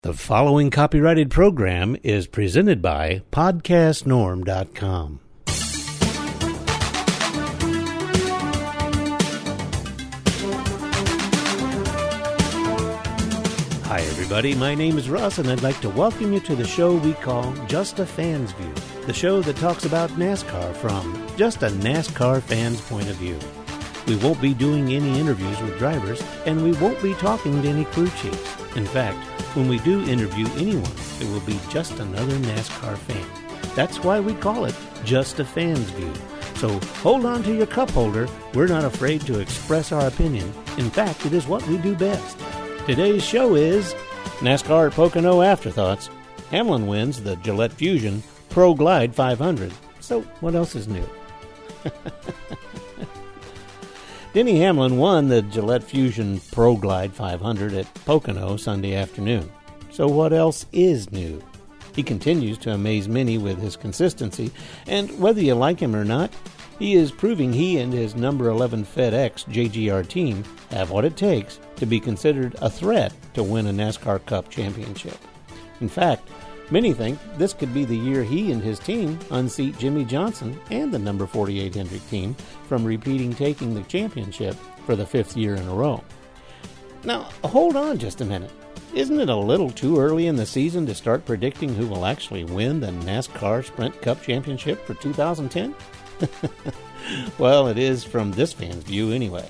The following copyrighted program is presented by PodcastNorm.com. Hi, everybody. My name is Russ, and I'd like to welcome you to the show we call Just a Fan's View, the show that talks about NASCAR from just a NASCAR fan's point of view. We won't be doing any interviews with drivers, and we won't be talking to any crew chiefs. In fact, when we do interview anyone, it will be just another NASCAR fan. That's why we call it Just a Fan's View. So hold on to your cup holder. We're not afraid to express our opinion. In fact, it is what we do best. Today's show is NASCAR at Pocono Afterthoughts. Hamlin wins the Gillette Fusion Pro Glide 500. So what else is new? Denny Hamlin won the Gillette Fusion Pro Glide 500 at Pocono Sunday afternoon. So what else is new? He continues to amaze many with his consistency, and whether you like him or not, he is proving he and his number 11 FedEx JGR team have what it takes to be considered a threat to win a NASCAR Cup championship. In fact, many think this could be the year he and his team unseat Jimmie Johnson and the number 48 Hendrick team from taking the championship for the fifth year in a row. Now, hold on just a minute. Isn't it a little too early in the season to start predicting who will actually win the NASCAR Sprint Cup Championship for 2010? Well, it is from this fan's view anyway.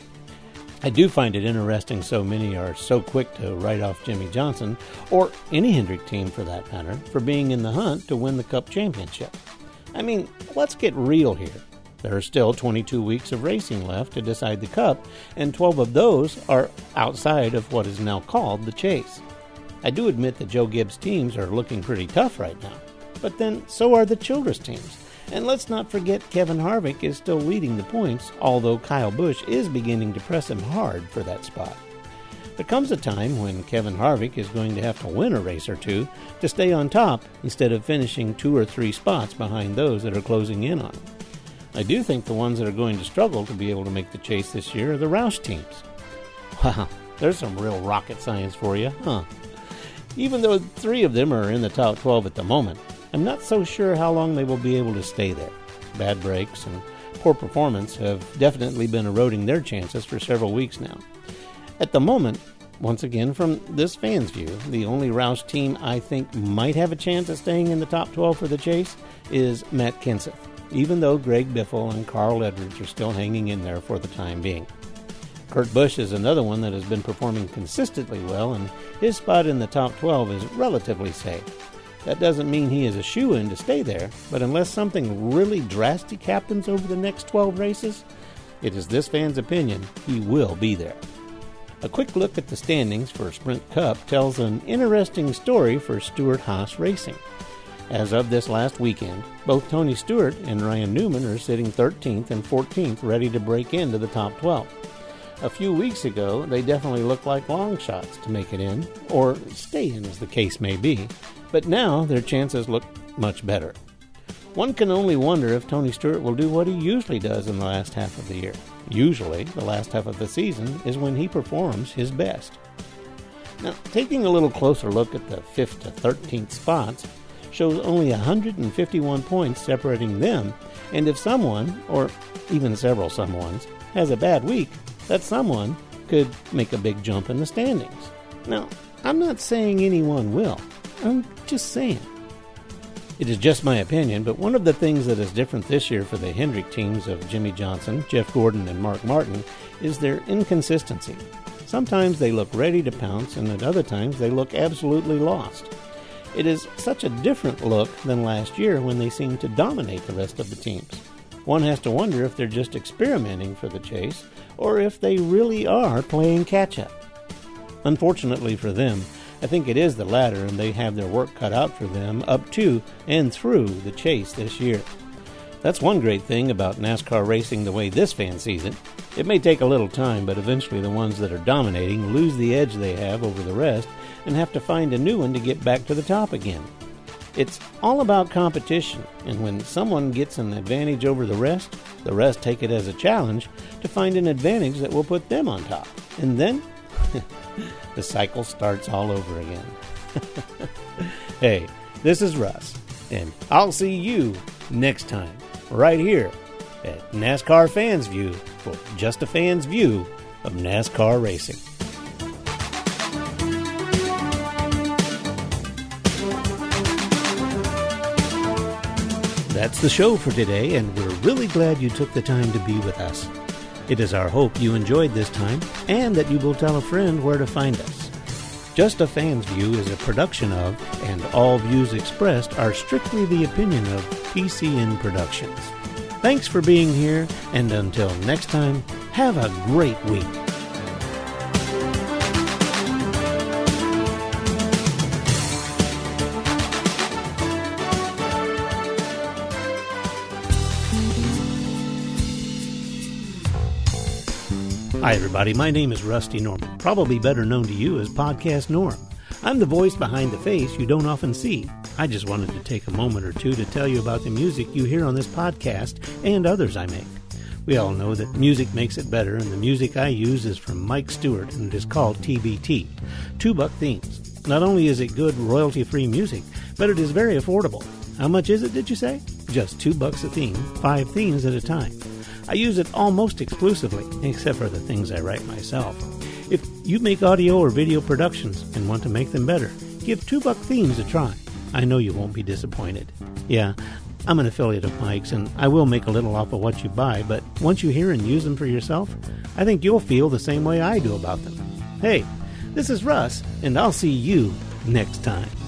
I do find it interesting so many are so quick to write off Jimmie Johnson, or any Hendrick team for that matter, for being in the hunt to win the Cup Championship. I mean, let's get real here. There are still 22 weeks of racing left to decide the Cup, and 12 of those are outside of what is now called the Chase. I do admit that Joe Gibbs' teams are looking pretty tough right now, but then so are the Childress teams. And let's not forget Kevin Harvick is still leading the points, although Kyle Busch is beginning to press him hard for that spot. There comes a time when Kevin Harvick is going to have to win a race or two to stay on top instead of finishing 2 or 3 spots behind those that are closing in on him. I do think the ones that are going to struggle to be able to make the chase this year are the Roush teams. Wow, there's some real rocket science for you, huh? Even though 3 of them are in the top 12 at the moment, I'm not so sure how long they will be able to stay there. Bad breaks and poor performance have definitely been eroding their chances for several weeks now. At the moment, once again from this fan's view, the only Roush team I think might have a chance of staying in the top 12 for the chase is Matt Kenseth, even though Greg Biffle and Carl Edwards are still hanging in there for the time being. Kurt Busch is another one that has been performing consistently well, and his spot in the top 12 is relatively safe. That doesn't mean he is a shoo-in to stay there, but unless something really drastic happens over the next 12 races, it is this fan's opinion he will be there. A quick look at the standings for Sprint Cup tells an interesting story for Stewart-Haas Racing. As of this last weekend, both Tony Stewart and Ryan Newman are sitting 13th and 14th ready to break into the top 12. A few weeks ago, they definitely looked like long shots to make it in, or stay in as the case may be, but now their chances look much better. One can only wonder if Tony Stewart will do what he usually does in the last half of the year. Usually, the last half of the season is when he performs his best. Now, taking a little closer look at the 5th to 13th spots shows only 151 points separating them, and if someone, or even several someones, has a bad week, that someone could make a big jump in the standings. Now, I'm not saying anyone will. I'm just saying. It is just my opinion, but one of the things that is different this year for the Hendrick teams of Jimmie Johnson, Jeff Gordon, and Mark Martin is their inconsistency. Sometimes they look ready to pounce, and at other times they look absolutely lost. It is such a different look than last year when they seemed to dominate the rest of the teams. One has to wonder if they're just experimenting for the chase, or if they really are playing catch-up. Unfortunately for them, I think it is the latter, and they have their work cut out for them up to and through the chase this year. That's one great thing about NASCAR racing the way this fan sees it. It may take a little time, but eventually the ones that are dominating lose the edge they have over the rest and have to find a new one to get back to the top again. It's all about competition, and when someone gets an advantage over the rest take it as a challenge to find an advantage that will put them on top. And then the cycle starts all over again. Hey, this is Russ, and I'll see you next time, right here at NASCAR Fans View for just a fan's view of NASCAR racing. That's the show for today, and we're really glad you took the time to be with us. It is our hope you enjoyed this time and that you will tell a friend where to find us. Just a Fan's View is a production of, and all views expressed are strictly the opinion of PCN Productions. Thanks for being here, and until next time, have a great week. Hi everybody, my name is Rusty Norman, probably better known to you as Podcast Norm. I'm the voice behind the face you don't often see. I just wanted to take a moment or two to tell you about the music you hear on this podcast and others I make. We all know that music makes it better, and the music I use is from Mike Stewart, and it is called TBT, $2 themes. Not only is it good royalty-free music, but it is very affordable. How much is it, did you say? Just $2 a theme, 5 themes at a time. I use it almost exclusively, except for the things I write myself. If you make audio or video productions and want to make them better, give $2 themes a try. I know you won't be disappointed. Yeah, I'm an affiliate of Mike's, and I will make a little off of what you buy, but once you hear and use them for yourself, I think you'll feel the same way I do about them. Hey, this is Russ, and I'll see you next time.